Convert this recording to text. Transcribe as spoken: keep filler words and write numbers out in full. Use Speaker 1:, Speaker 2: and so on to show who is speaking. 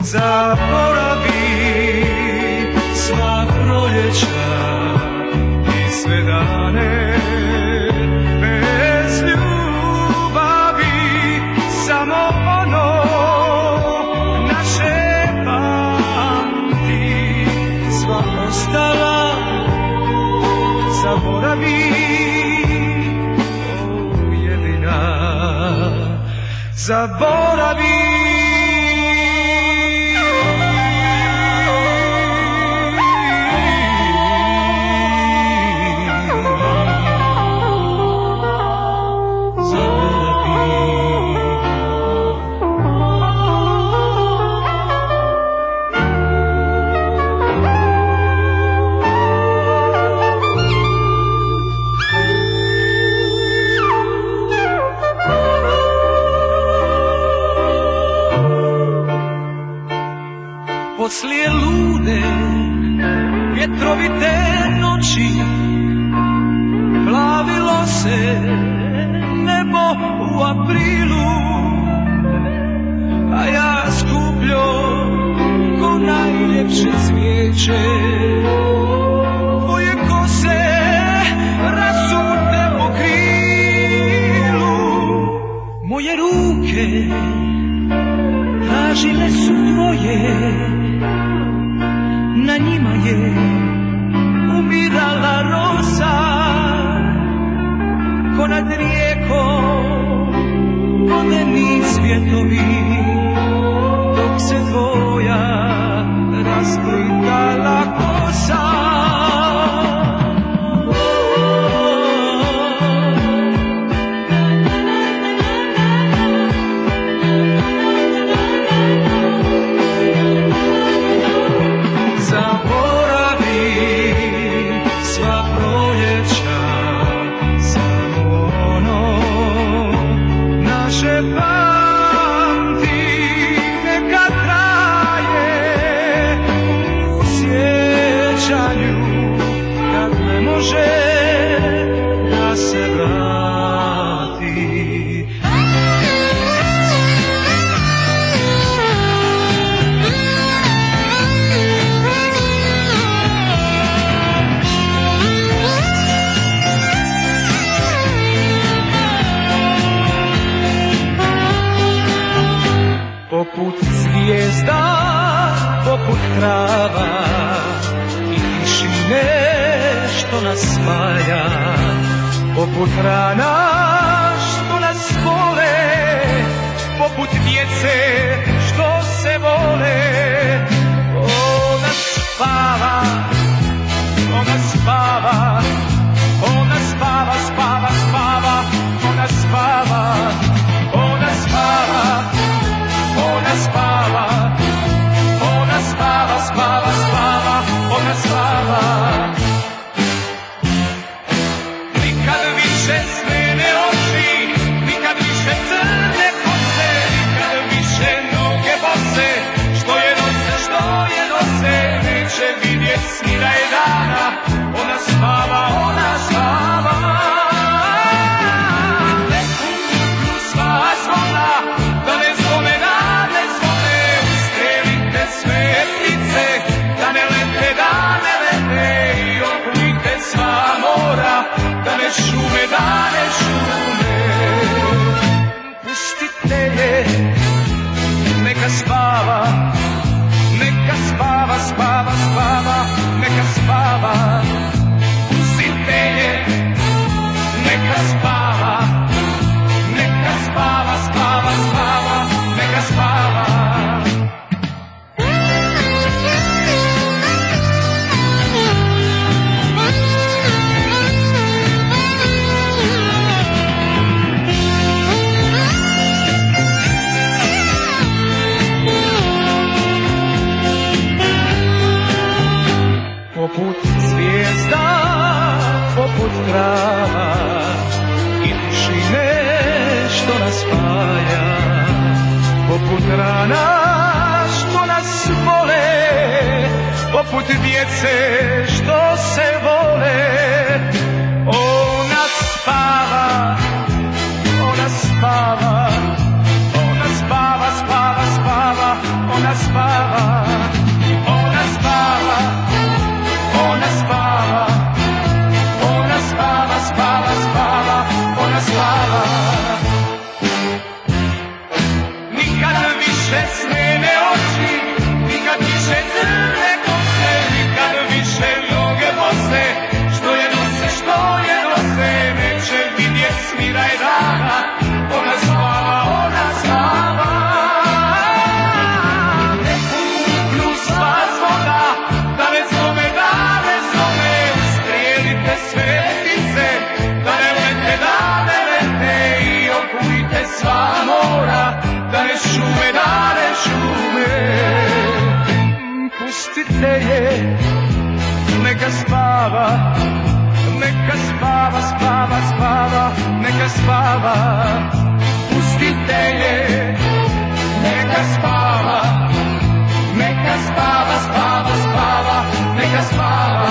Speaker 1: zaboravi sva proljeća i sve dane bez ljubavi, samo ono naše pamti, sva ostala zaboravi, o jedina zaboravi. Poslije lude vjetrovite noći plavilo se nebo u aprilu, a ja skupljo ko najljepše cvijeće tvoje kose rasute po krilu. Moje ruke tražile su tvoje, na njima je umirala rosa, ko nad rijekom vodeni svjetovi, dok se tvoja rasplitala kosa. Poput zvijezda, poput trava i tišine što nas spaja, poput rana što nas bole, poput djece što se vole. Ona spava, ona spava, ona spava, spava, spava, ona spava, ona spava. Ona spava, ona spava, spava, spava, ona spava. Nikad više smene oči, nikad više crne kose, nikad više noge bose, što je nose, što je nose, neće vidjet ni da je dana. Ona spava, ona spava. Neku sva zvona, da ne zvone na sve ptice, da ne lete, da ne lete, i oplite sva mora, da ne šume, da ne šume. Pustite je, neka spava, neka spava, spava, spava, neka spava. Pustite je, neka spava, neka spava, spava, spava, neka spava. Poput zvijezda, poput trava i tišine što nas spaja, poput rana što nas vole, poput djece što se vole. Ona spava, ona spava, ona spava, spava, spava, ona spava. spava, ona spava, ona spava, ona spava, spava, spava, ona spava. Nikad više snene oči, nikad više crne kose, nikad više noge bose, što je nose, što je nose, neće vidjet smiraj dana, ona spava, ona spava. Neku kuplju spas voda, da ne zove, da ne zove, ustrijelite sve ptice, da ne lete, da ne lete i okujte sva mora, da ne šume, da ne šume. Pustite je, neka spava, neka spava, spava, spava, neka spava. Pustite je, neka spava, neka spava, spava, spava, neka spava.